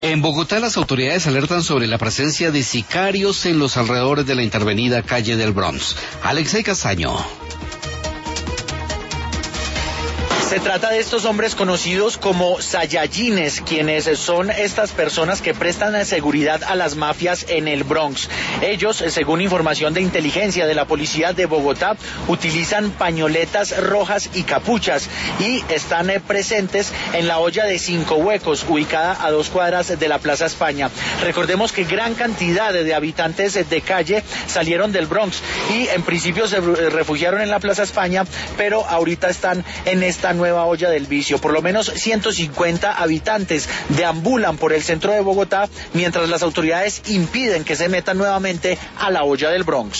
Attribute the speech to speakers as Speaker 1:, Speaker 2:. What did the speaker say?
Speaker 1: En Bogotá, las autoridades alertan sobre la presencia de sicarios en los alrededores de la intervenida calle del Bronx. Alexei Castaño.
Speaker 2: Se trata de estos hombres conocidos como Saiyajines, quienes son estas personas que prestan seguridad a las mafias en el Bronx. Ellos, según información de inteligencia de la policía de Bogotá, utilizan pañoletas rojas y capuchas y están presentes en la olla de 5 huecos, ubicada a 2 cuadras de la Plaza España. Recordemos que gran cantidad de habitantes de calle salieron del Bronx y en principio se refugiaron en la Plaza España, pero ahorita están en esta nueva olla del vicio. Por lo menos 150 habitantes deambulan por el centro de Bogotá mientras las autoridades impiden que se metan nuevamente a la olla del Bronx.